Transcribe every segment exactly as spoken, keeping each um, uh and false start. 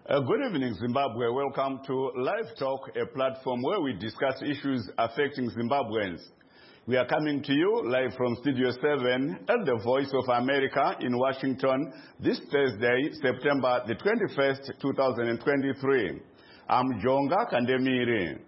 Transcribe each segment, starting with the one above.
Uh, good evening, Zimbabwe. Welcome to Live Talk, a platform where we discuss issues affecting Zimbabweans. We are coming to you live from Studio seven at the Voice of America in Washington this Thursday, September the twenty-first, two thousand twenty-three. I'm Jonga Kandemiri.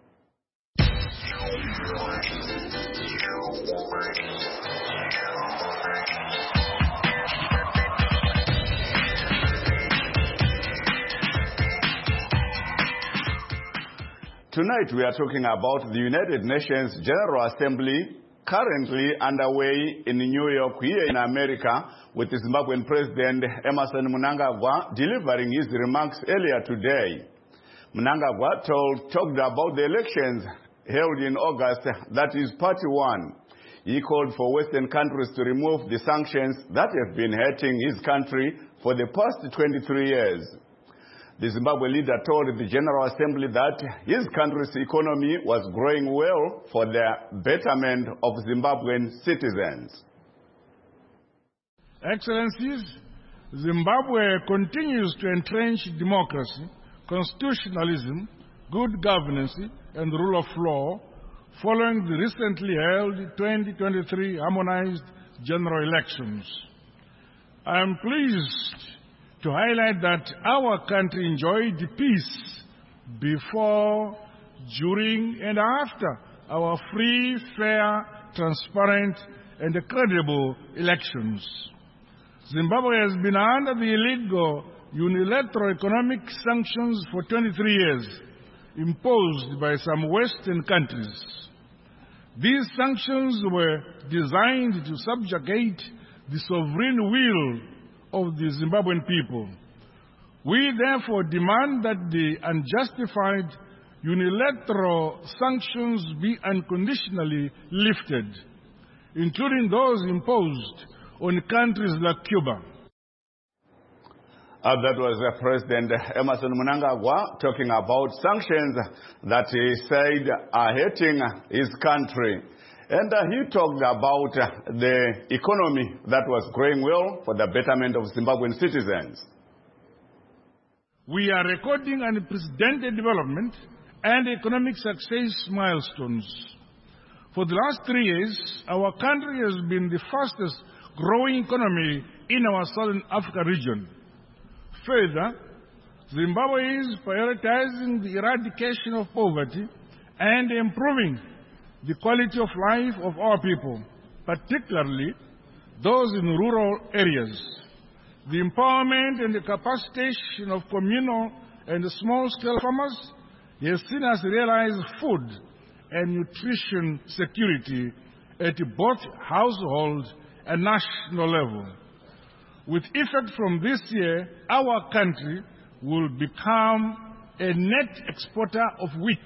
Tonight we are talking about the United Nations General Assembly currently underway in New York here in America, with the Zimbabwean President Emmerson Mnangagwa delivering his remarks earlier today. Mnangagwa told, talked about the elections held in August, that is party one. He called for Western countries to remove the sanctions that have been hurting his country for the past twenty-three years. The Zimbabwe leader told the General Assembly that his country's economy was growing well for the betterment of Zimbabwean citizens. Excellencies, Zimbabwe continues to entrench democracy, constitutionalism, good governance, and rule of law following the recently held twenty twenty-three harmonized general elections. I am pleased to highlight that our country enjoyed peace before, during, and after our free, fair, transparent, and credible elections. Zimbabwe has been under the illegal unilateral economic sanctions for twenty-three years, imposed by some Western countries. These sanctions were designed to subjugate the sovereign will of the Zimbabwean people. We therefore demand that the unjustified unilateral sanctions be unconditionally lifted, including those imposed on countries like Cuba. Uh, that was uh, President Emmerson Mnangagwa talking about sanctions that he said are hurting his country. And uh, he talked about uh, the economy that was growing well for the betterment of Zimbabwean citizens. We are recording unprecedented development and economic success milestones. For the last three years, our country has been the fastest growing economy in our Southern Africa region. Further, Zimbabwe is prioritizing the eradication of poverty and improving the quality of life of our people, particularly those in rural areas. The empowerment and the capacitation of communal and small-scale farmers has seen us realize food and nutrition security at both household and national level. With effect from this year, our country will become a net exporter of wheat.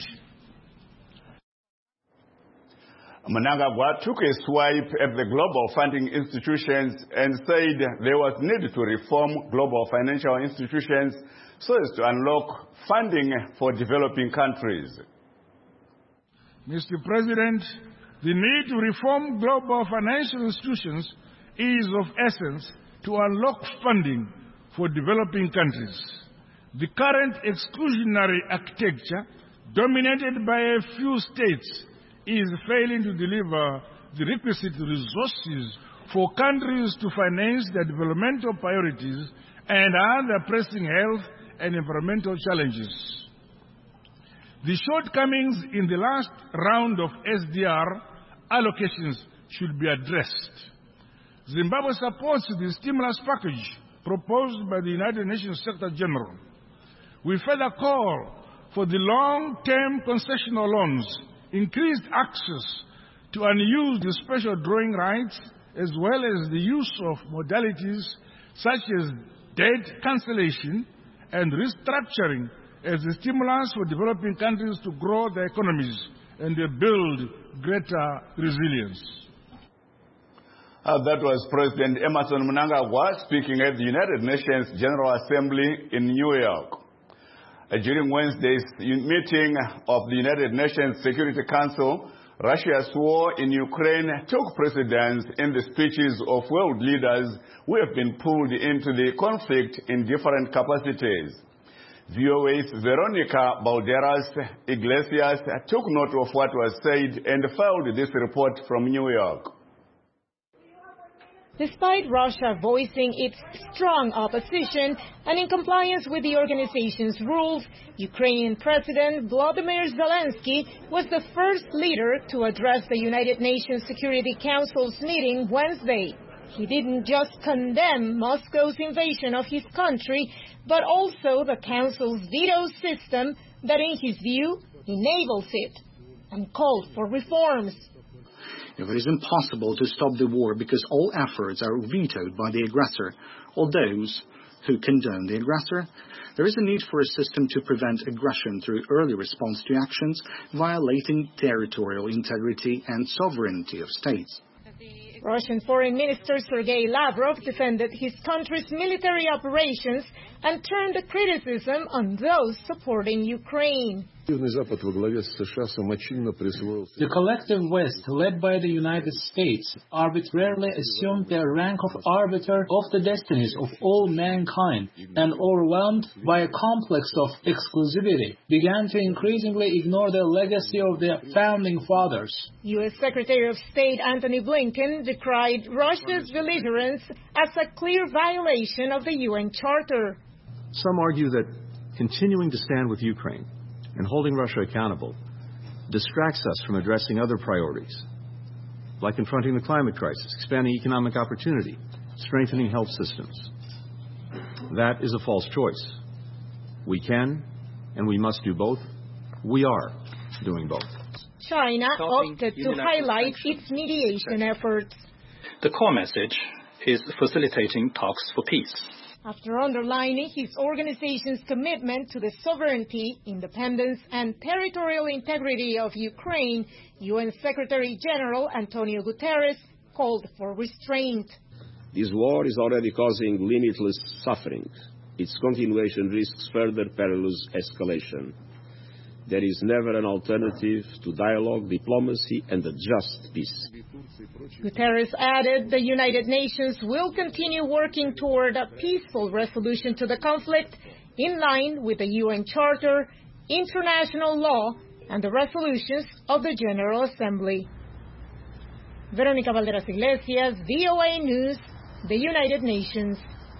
Mnangagwa took a swipe at the global funding institutions and said there was need to reform global financial institutions so as to unlock funding for developing countries. Mister President, the need to reform global financial institutions is of essence to unlock funding for developing countries. The current exclusionary architecture, dominated by a few states, is failing to deliver the requisite resources for countries to finance their developmental priorities and other pressing health and environmental challenges. The shortcomings in the last round of S D R allocations should be addressed. Zimbabwe supports the stimulus package proposed by the United Nations Secretary General. We further call for the long-term concessional loans, increased access to unused special drawing rights, as well as the use of modalities such as debt cancellation and restructuring as a stimulus for developing countries to grow their economies and build greater resilience. Uh, that was President Emmerson Mnangagwa speaking at the United Nations General Assembly in New York. Uh, during Wednesday's meeting of the United Nations Security Council, Russia's war in Ukraine took precedence in the speeches of world leaders who have been pulled into the conflict in different capacities. V O A's Veronica Balderas Iglesias took note of what was said and filed this report from New York. Despite Russia voicing its strong opposition and in compliance with the organization's rules, Ukrainian President Volodymyr Zelensky was the first leader to address the United Nations Security Council's meeting Wednesday. He didn't just condemn Moscow's invasion of his country, but also the Council's veto system that, in his view, enables it, and called for reforms. It is impossible to stop the war because all efforts are vetoed by the aggressor or those who condone the aggressor. There is a need for a system to prevent aggression through early response to actions violating territorial integrity and sovereignty of states. Russian Foreign Minister Sergei Lavrov defended his country's military operations and turned the criticism on those supporting Ukraine. The collective West, led by the United States, arbitrarily assumed the rank of arbiter of the destinies of all mankind and, overwhelmed by a complex of exclusivity, began to increasingly ignore the legacy of the founding fathers. U S Secretary of State Antony Blinken decried Russia's belligerence as a clear violation of the U N Charter. Some argue that continuing to stand with Ukraine and holding Russia accountable distracts us from addressing other priorities, like confronting the climate crisis, expanding economic opportunity, strengthening health systems. That is a false choice. We can and we must do both. We are doing both. China opted to highlight its mediation efforts. The core message is facilitating talks for peace. After underlining his organization's commitment to the sovereignty, independence, and territorial integrity of Ukraine, U N Secretary General Antonio Guterres called for restraint. This war is already causing limitless suffering. Its continuation risks further perilous escalation. There is never an alternative to dialogue, diplomacy, and a just peace. Guterres added the United Nations will continue working toward a peaceful resolution to the conflict in line with the U N Charter, international law, and the resolutions of the General Assembly. Veronica Balderas Iglesias, V O A News, the United Nations.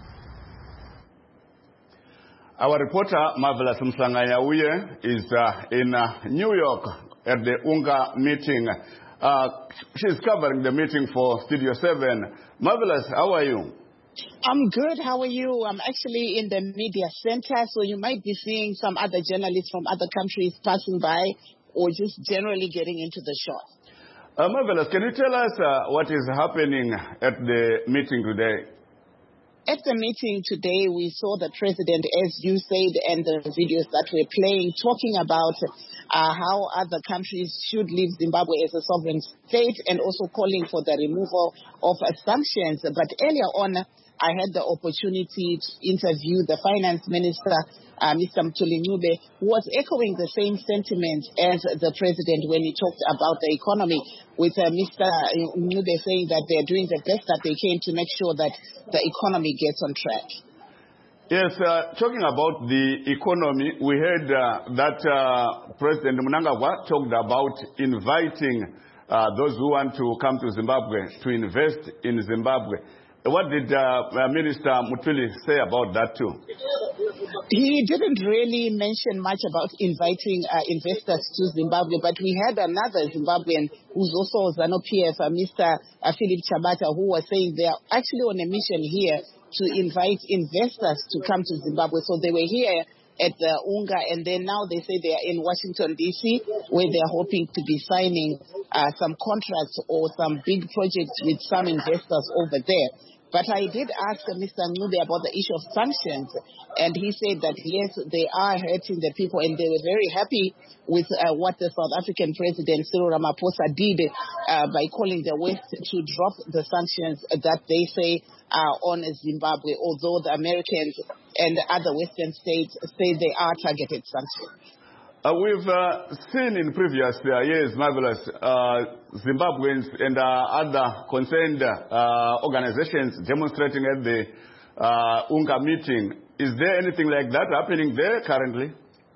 Our reporter, Marvelous Msanganyauye, is uh, in uh, New York at the UNGA meeting. Uh, she's covering the meeting for Studio seven. Marvelous, how are you? I'm good. How are you? I'm actually in the media center, so you might be seeing some other journalists from other countries passing by or just generally getting into the shot. Uh, Marvelous, can you tell us uh, what is happening at the meeting today? At the meeting today, we saw the president, as you said, and the videos that we're playing, talking about uh, how other countries should leave Zimbabwe as a sovereign state and also calling for the removal of uh, sanctions. But earlier on, I had the opportunity to interview the finance minister, uh, Mister Mthuli Ncube, who was echoing the same sentiment as the president when he talked about the economy, with uh, Mister Ncube saying that they're doing the best that they can to make sure that the economy gets on track. Yes, uh, talking about the economy, we heard uh, that uh, President Mnangagwa talked about inviting uh, those who want to come to Zimbabwe to invest in Zimbabwe. What did uh, Minister Mthuli say about that too? He didn't really mention much about inviting uh, investors to Zimbabwe, but we had another Zimbabwean who's also ZANU-P F, uh, Mister Uh, Philip Chabata, who was saying they are actually on a mission here to invite investors to come to Zimbabwe. So they were here at the UNGA, and then now they say they are in Washington, D C, where they are hoping to be signing uh, some contracts or some big projects with some investors over there. But I did ask Mister Ncube about the issue of sanctions, and he said that, yes, they are hurting the people, and they were very happy with uh, what the South African President Cyril Ramaphosa did uh, by calling the West to drop the sanctions that they say are on Zimbabwe, although the Americans and other Western states say they are targeted sanctions. Uh, we've uh, seen in previous uh, years, Marvelous, uh, Zimbabweans and uh, other concerned uh, organizations demonstrating at the uh, UNGA meeting. Is there anything like that happening there currently?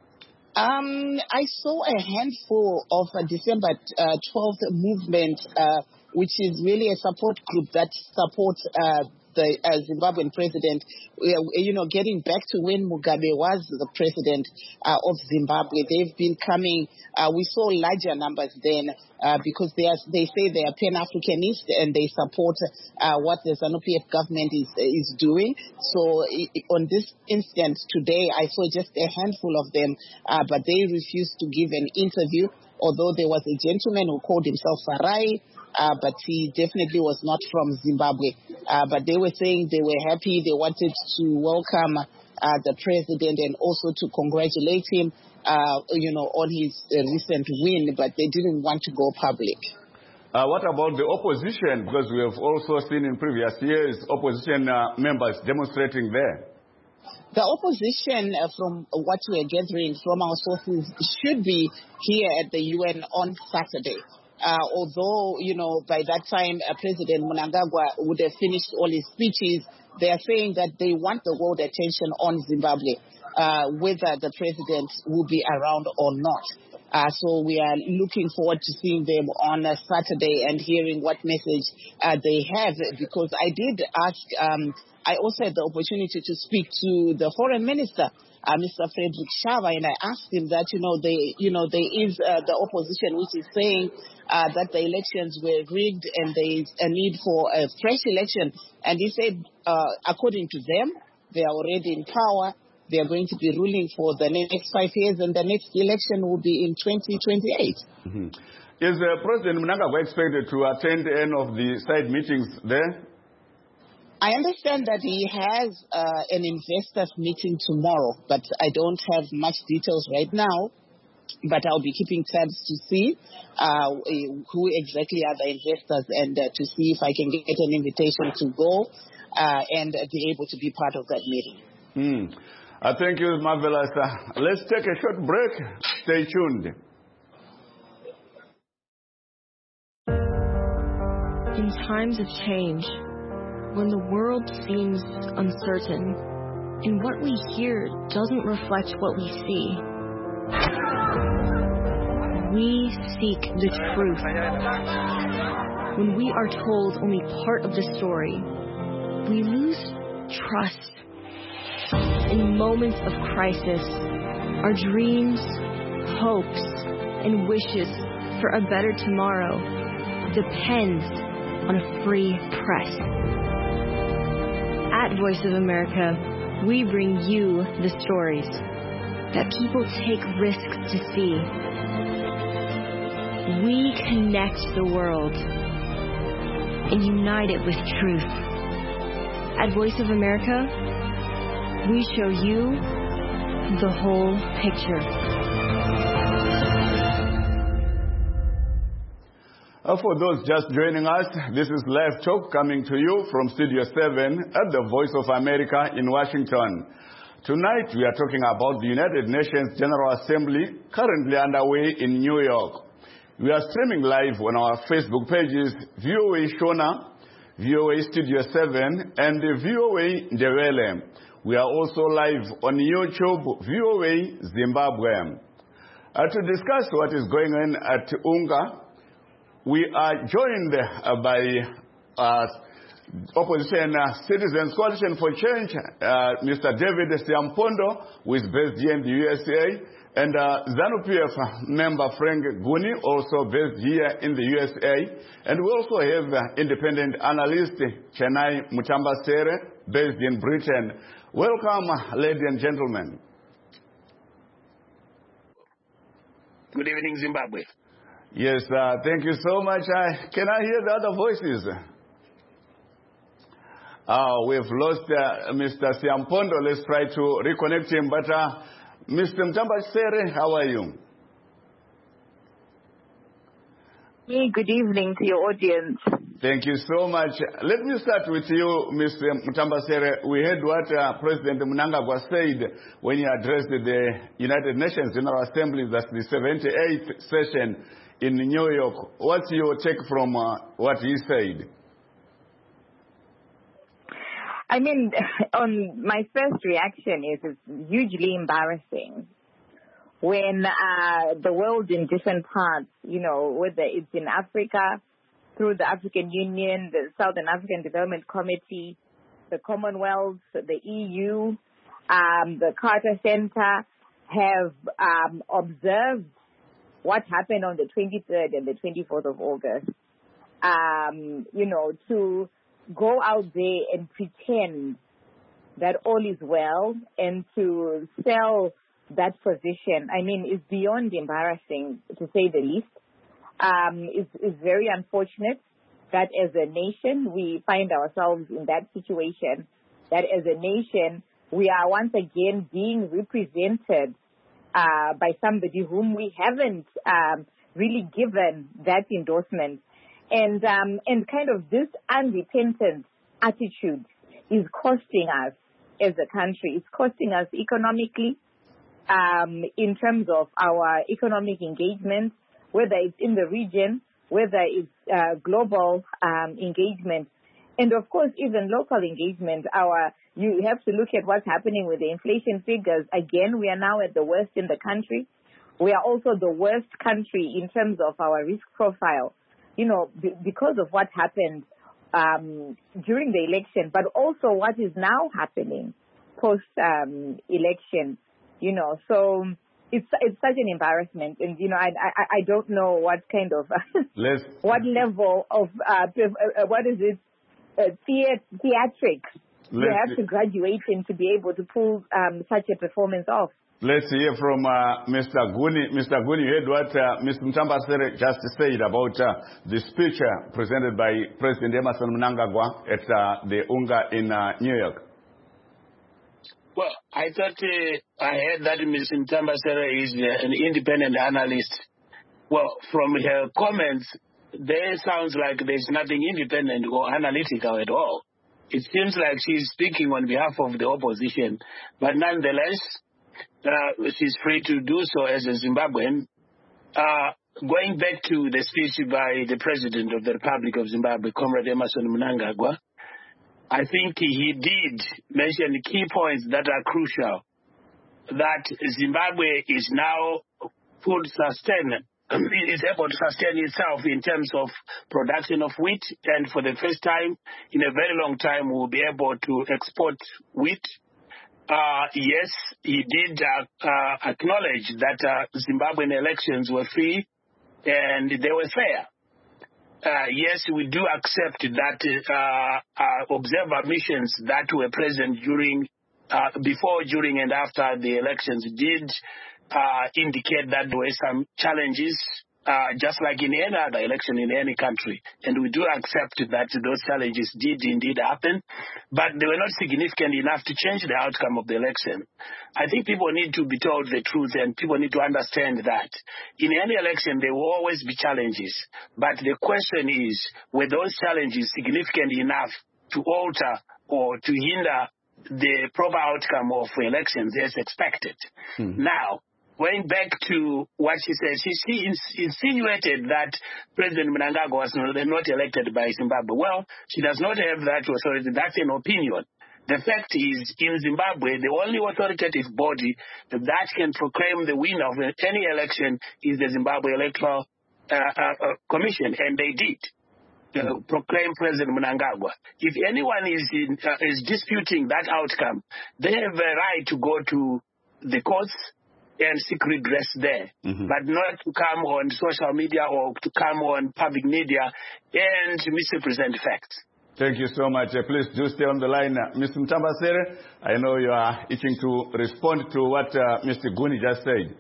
Um, I saw a handful of uh, December uh, twelfth movement, uh, which is really a support group that supports uh, the uh, Zimbabwean president, uh, you know, getting back to when Mugabe was the president uh, of Zimbabwe. They've been coming, uh, we saw larger numbers then uh, because they, are, they say they are Pan-Africanist and they support uh, what the ZANU-P F government is, is doing. So I, on this instance today, I saw just a handful of them, uh, but they refused to give an interview, although there was a gentleman who called himself Farai, Uh, but he definitely was not from Zimbabwe. Uh, but they were saying they were happy. They wanted to welcome uh, the president and also to congratulate him, uh, you know, on his uh, recent win, but they didn't want to go public. Uh, what about the opposition? Because we have also seen in previous years opposition uh, members demonstrating there. The opposition, uh, from what we are gathering from our sources, should be here at the U N on Saturday. Uh, although, you know, by that time, uh, President Mnangagwa would have finished all his speeches, they are saying that they want the world attention on Zimbabwe, uh, whether the president will be around or not. Uh, so we are looking forward to seeing them on uh, Saturday and hearing what message uh, they have, because I did ask, um, I also had the opportunity to speak to the foreign minister, Uh, Mister Frederick Shava, and I asked him that, you know, they, you know, there is uh, the opposition which is saying uh, that the elections were rigged and there is a need for a fresh election. And he said, uh, according to them, they are already in power. They are going to be ruling for the next five years, and the next election will be in twenty twenty-eight. Mm-hmm. Is uh, President Mnangagwa expected to attend any of the side meetings there? I understand that he has uh, an investors meeting tomorrow, but I don't have much details right now. But I'll be keeping tabs to see uh, who exactly are the investors and uh, to see if I can get an invitation to go uh, and be able to be part of that meeting. Mm. Uh, thank you, Marvelous. Uh, let's take a short break. Stay tuned. In times of change, when the world seems uncertain and what we hear doesn't reflect what we see, we seek the truth. When we are told only part of the story, we lose trust. In moments of crisis, our dreams, hopes, and wishes for a better tomorrow depends on a free press. At Voice of America, we bring you the stories that people take risks to see. We connect the world and unite it with truth. At Voice of America, we show you the whole picture. Uh, for those just joining us, this is Live Talk coming to you from Studio seven at the Voice of America in Washington. Tonight we are talking about the United Nations General Assembly currently underway in New York. We are streaming live on our Facebook pages, V O A Shona, V O A Studio seven, and V O A Ndebele. We are also live on YouTube, V O A Zimbabwe. Uh, to discuss what is going on at UNGA, we are joined uh, by uh, Opposition uh, Citizens Coalition for Change, uh, Mister David Siampondo, who is based here in the U S A, and uh, ZANU-P F member Frank Guni, also based here in the U S A. And we also have uh, independent analyst Chenai Mutambasere, based in Britain. Welcome, uh, ladies and gentlemen. Good evening, Zimbabwe. Yes, uh, thank you so much. Uh, can I hear the other voices? Uh, we've lost uh, Mister Siampondo. Let's try to reconnect him. But uh, Mister Mutambasere, how are you? Hey, good evening to your audience. Thank you so much. Let me start with you, Mister Mutambasere. We heard what uh, President Mnangagwa said when he addressed the United Nations General Assembly, that's the seventy-eighth session in New York. What's your take from uh, what he said? I mean, on my first reaction is it's hugely embarrassing when uh, the world in different parts, you know, whether it's in Africa, through the African Union, the Southern African Development Committee, the Commonwealth, the E U, um, the Carter Center, have um, observed what happened on the twenty-third and the twenty-fourth of August. Um, you know, to go out there and pretend that all is well and to sell that position, I mean, is beyond embarrassing, to say the least. Um, it's, it's very unfortunate that as a nation we find ourselves in that situation, that as a nation we are once again being represented uh, by somebody whom we haven't um, really given that endorsement. And um, and kind of this unrepentant attitude is costing us as a country. It's costing us economically, um, in terms of our economic engagement, whether it's in the region, whether it's uh, global um, engagement, and of course even local engagement. Our you have to look at what's happening with the inflation figures. Again, we are now at the worst in the country. We are also the worst country in terms of our risk profile. You know, b- because of what happened um, during the election, but also what is now happening post um, election. You know, so it's it's such an embarrassment, and you know, I I, I don't know what kind of what level of uh, uh, what is it uh, theat- theatrics you have to graduate in to be able to pull um, such a performance off. Let's hear from uh, Mister Guni. Mister Guni, you heard what uh, Mister Mtambasere just said about uh, the speech uh, presented by President Emmerson Mnangagwa at uh, the UNGA in uh, New York. Well, I thought uh, I heard that Mister Mtambasere is uh, an independent analyst. Well, from her comments, there sounds like there's nothing independent or analytical at all. It seems like she's speaking on behalf of the opposition, but nonetheless, Uh, she's free to do so as a Zimbabwean. Uh, going back to the speech by the President of the Republic of Zimbabwe, Comrade Emmerson Mnangagwa, I think he did mention key points that are crucial, that Zimbabwe is now food sustained. It is able to sustain itself in terms of production of wheat, and for the first time in a very long time we'll be able to export wheat. Uh, yes, he did uh, uh, acknowledge that uh, Zimbabwean elections were free and they were fair. Uh, yes, we do accept that uh, uh, observer missions that were present during, uh, before, during, and after the elections did uh, indicate that there were some challenges, uh, just like in any other election in any country. And we do accept that those challenges did indeed happen, but they were not significant enough to change the outcome of the election. I think people need to be told the truth, and people need to understand that in any election there will always be challenges. But the question is, were those challenges significant enough to alter or to hinder the proper outcome of elections as expected? Mm-hmm. Now, going back to what she said, she, she insinuated that President Mnangagwa was not, not elected by Zimbabwe. Well, she does not have that authority. That's an opinion. The fact is, in Zimbabwe, the only authoritative body that can proclaim the winner of any election is the Zimbabwe Electoral uh, uh, Commission, and they did. Uh, proclaim President Mnangagwa. If anyone is in, uh, is disputing that outcome, they have a right to go to the courts and seek redress there, mm-hmm. but not to come on social media or to come on public media and misrepresent facts. Thank you so much. Uh, please do stay on the line. Uh, Mister Mtambasere, I know you are itching to respond to what uh, Mister Guni just said.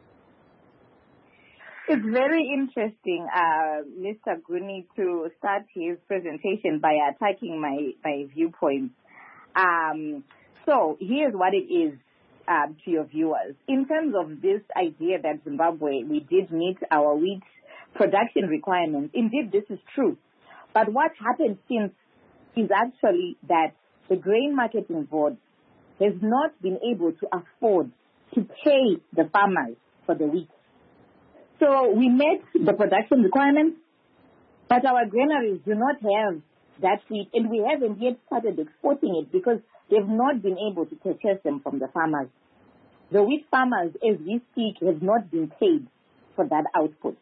It's very interesting, uh, Mister Guni, to start his presentation by attacking my, my viewpoints. Um, so here's what it is. Um, to your viewers. In terms of this idea that Zimbabwe, we did meet our wheat production requirements, indeed this is true. But what happened since is actually that the Grain Marketing Board has not been able to afford to pay the farmers for the wheat. So we met the production requirements, but our granaries do not have that wheat, and we haven't yet started exporting it because they've not been able to purchase them from the farmers. The wheat farmers, as we speak, have not been paid for that output.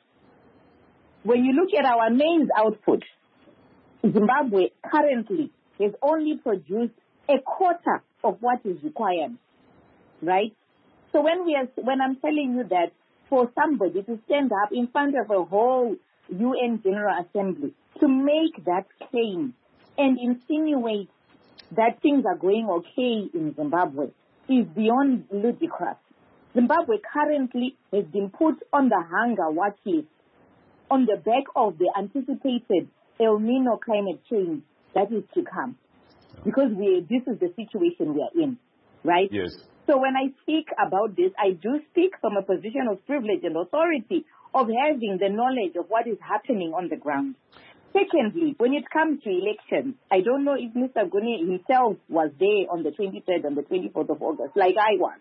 When you look at our maize output, Zimbabwe currently has only produced a quarter of what is required, right? So when we are, when I'm telling you that for somebody to stand up in front of a whole U N General Assembly to make that claim and insinuate that things are going okay in Zimbabwe is beyond ludicrous. Zimbabwe currently has been put on the hunger watch list on the back of the anticipated El Nino climate change that is to come. Because we, this is the situation we are in, right? Yes. So when I speak about this, I do speak from a position of privilege and authority of having the knowledge of what is happening on the ground. Secondly, when it comes to elections, I don't know if Mister Guni himself was there on the twenty-third and the twenty-fourth of August, like I was.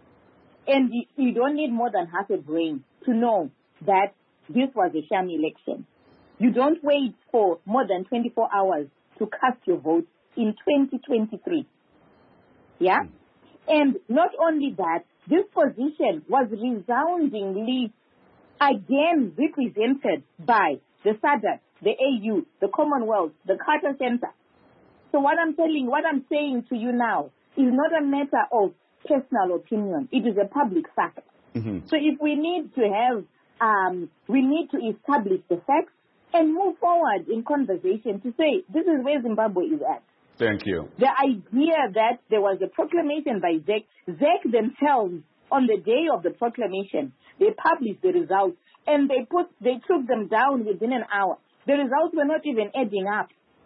And you, you don't need more than half a brain to know that this was a sham election. You don't wait for more than twenty-four hours to cast your vote in twenty twenty-three. Yeah? And not only that, this position was resoundingly again represented by the SADC, the A U, the Commonwealth, the Carter Center. So what I'm telling, what I'm saying to you now is not a matter of personal opinion. It is a public fact. Mm-hmm. So if we need to have, um, we need to establish the facts and move forward in conversation to say, this is where Zimbabwe is at. Thank you. The idea that there was a proclamation by Z E C, Z E C themselves, on the day of the proclamation, they published the results and they put, they took them down within an hour. The results were not even adding up,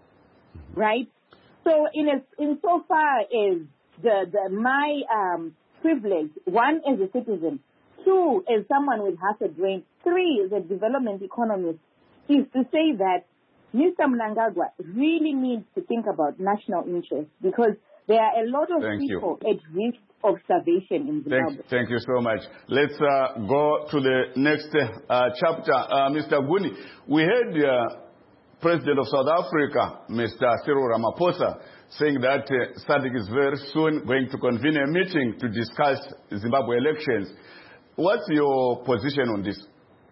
right? So in as in so far as the, the my um, privilege, one as a citizen, two as someone with half a brain, three as a development economist, is to say that Mister Mnangagwa really needs to think about national interest because there are a lot of Thank people you. at risk of starvation in Zimbabwe. Thank, thank you so much. Let's uh, go to the next uh, chapter. Uh, Mister Guni, we heard uh, President of South Africa, Mister Cyril Ramaphosa, saying that uh, S A D C is very soon going to convene a meeting to discuss Zimbabwe elections. What's your position on this?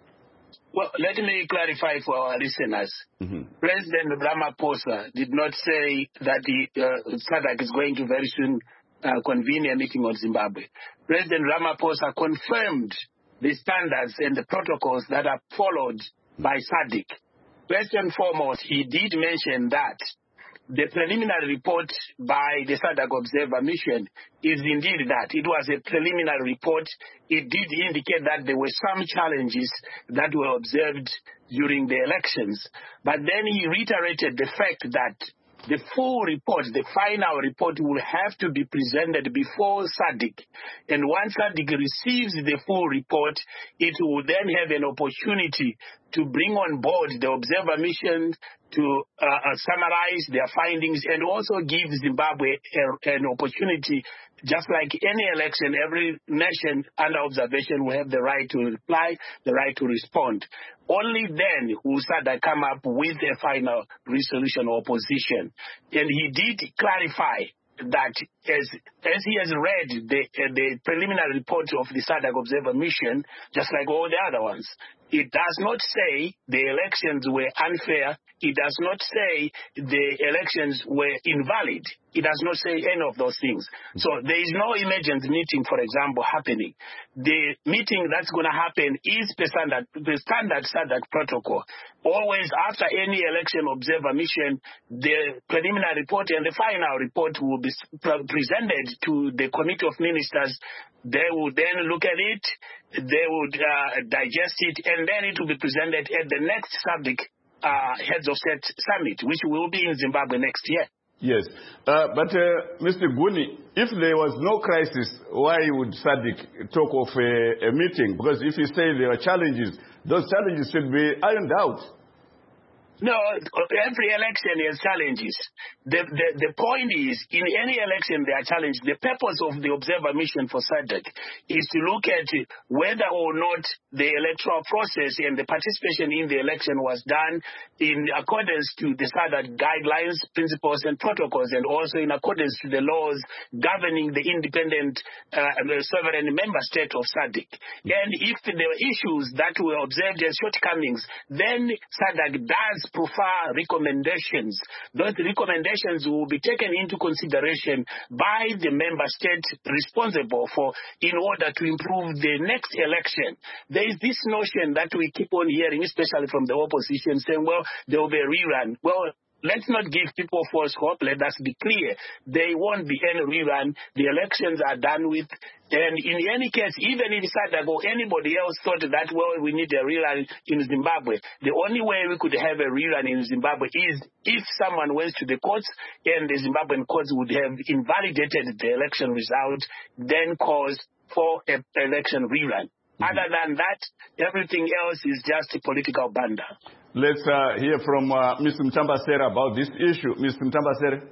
Well, let me clarify for our listeners. Mm-hmm. President Ramaphosa did not say that the uh, S A D C is going to very soon uh, convene a meeting on Zimbabwe. President Ramaphosa confirmed the standards and the protocols that are followed by S A D C. First and foremost, he did mention that the preliminary report by the S A D C Observer Mission is indeed that. It was a preliminary report. It did indicate that there were some challenges that were observed during the elections. But then he reiterated the fact that the full report, the final report, will have to be presented before S A D C. And once S A D C receives the full report, it will then have an opportunity to bring on board the observer mission to uh, uh, summarize their findings and also give Zimbabwe a, an opportunity. Just like any election, every nation under observation will have the right to reply, the right to respond. Only then will S A D C come up with a final resolution or position. And he did clarify that as, as he has read the, uh, the preliminary report of the S A D C Observer Mission, just like all the other ones, it does not say the elections were unfair. It does not say the elections were invalid. It does not say any of those things. So there is no emergency meeting, for example, happening. The meeting that's going to happen is the standard, the standard S A D C protocol. Always after any election observer mission, the preliminary report and the final report will be presented to the Committee of Ministers. They will then look at it, they would uh, digest it, and then it will be presented at the next S A D C uh, Heads of State Summit, which will be in Zimbabwe next year. Yes. Uh, but, uh, Mister Guni, if there was no crisis, why would S A D C talk of a, a meeting? Because if you say there are challenges, those challenges should be ironed out. No, every election has challenges. The, the the point is, in any election there are challenges. The purpose of the observer mission for SADC is to look at whether or not the electoral process and the participation in the election was done in accordance to the SADC guidelines, principles, and protocols, and also in accordance to the laws governing the independent uh, sovereign member state of SADC. And if there were issues that were observed as shortcomings, then SADC does prefer recommendations. Those recommendations will be taken into consideration by the member state responsible for in order to improve the next election. There is this notion that we keep on hearing, especially from the opposition, saying, well, there will be a rerun. Well, let's not give people false hope. Let us be clear. There won't be any rerun. The elections are done with. And in any case, even if SADC or anybody else thought that, well, we need a rerun in Zimbabwe, the only way we could have a rerun in Zimbabwe is if someone went to the courts and the Zimbabwean courts would have invalidated the election result, then cause for an election rerun. Mm-hmm. Other than that, everything else is just a political banda. Let's uh, hear from uh, Mister Mtambasere about this issue. Mister Mtambasere.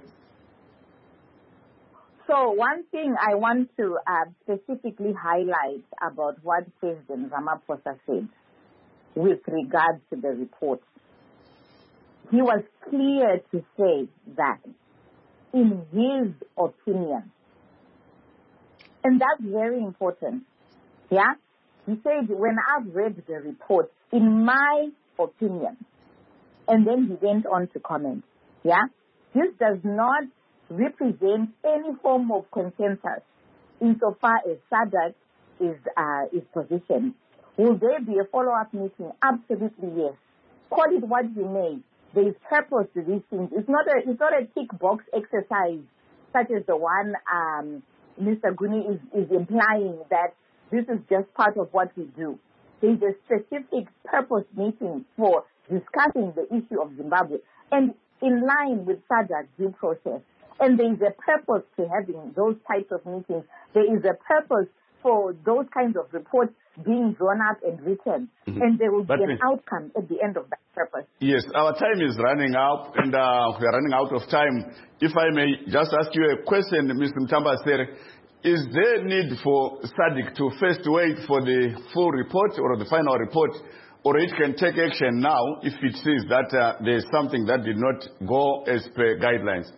So one thing I want to uh, specifically highlight about what President Ramaphosa said with regard to the report. He was clear to say that in his opinion, and that's very important, yeah? He said, when I've read the report, in my opinion, and then he went on to comment, yeah? This does not represent any form of consensus insofar as SADC is, uh, is positioned. Will there be a follow-up meeting? Absolutely, yes. Call it what you may. There is purpose to these things. It's not a, it's not a tick box exercise such as the one um, Mister Guni is, is implying that this is just part of what we do. There is a specific purpose meeting for discussing the issue of Zimbabwe and in line with SADC due process. And there is a purpose to having those types of meetings. There is a purpose for those kinds of reports being drawn up and written. Mm-hmm. And there will but be an outcome at the end of that purpose. Yes, our time is running out, and uh, we are running out of time. If I may just ask you a question, Mister Mtambasere, is there need for SADC to first wait for the full report or the final report, or it can take action now if it sees that uh, there is something that did not go as per guidelines?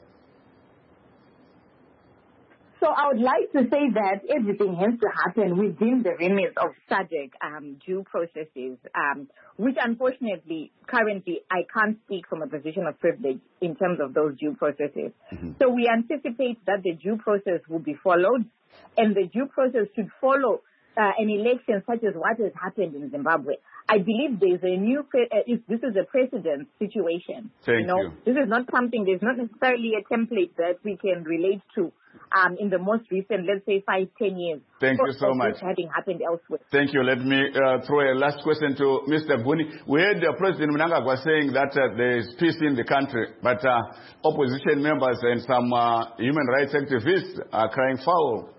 So I would like to say that everything has to happen within the remit of SADC um, due processes, um, which unfortunately, currently, I can't speak from a position of privilege in terms of those due processes. Mm-hmm. So we anticipate that the due process will be followed, and the due process should follow uh, an election such as what has happened in Zimbabwe. I believe there is a new, pre- uh, this is a precedent situation. Thank you know, you. This is not something, there's not necessarily a template that we can relate to um, in the most recent, let's say, five, ten years. Thank you so much. Having happened elsewhere. Thank you. Let me uh, throw a last question to Mister Guni. We heard uh, President Mnangagwa saying that uh, there is peace in the country, but uh, opposition members and some uh, human rights activists are crying foul.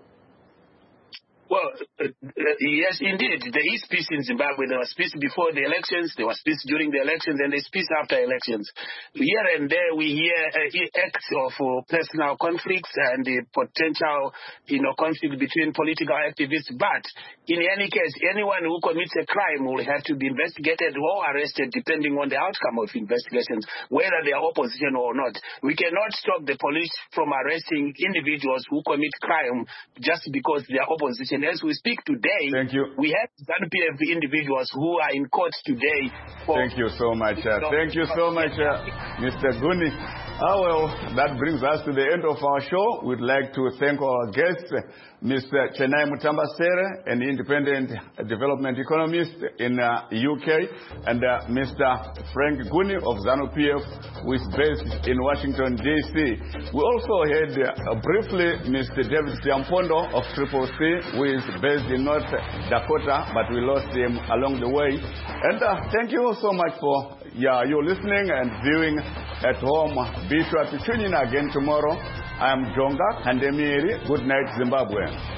Well, uh, uh, yes, indeed. There is peace in Zimbabwe. There was peace before the elections. There was peace during the elections, and there's peace after elections. Here and there, we hear uh, acts of uh, personal conflicts and the potential, you know, conflict between political activists. But in any case, anyone who commits a crime will have to be investigated or arrested, depending on the outcome of investigations, whether they are opposition or not. We cannot stop the police from arresting individuals who commit crime just because they are opposition. As we speak today, Thank you. we have ZANU P F individuals who are in court today. For Thank you so much. Uh, thank you so much, uh, Mister Guni. Ah, well, that brings us to the end of our show. We'd like to thank our guests, Mister Chenai Mutambasere, an independent development economist in uh, U K, and uh, Mister Frank Guni of ZANU P F, who is based in Washington, D C We also had uh, briefly Mister David Siampondo of Triple C, who is based in North Dakota, but we lost him along the way. And uh, thank you so much for yeah, you listening and viewing at home. Be sure to tune in again tomorrow. I am Jonga Kandemiri. Good night, Zimbabwe.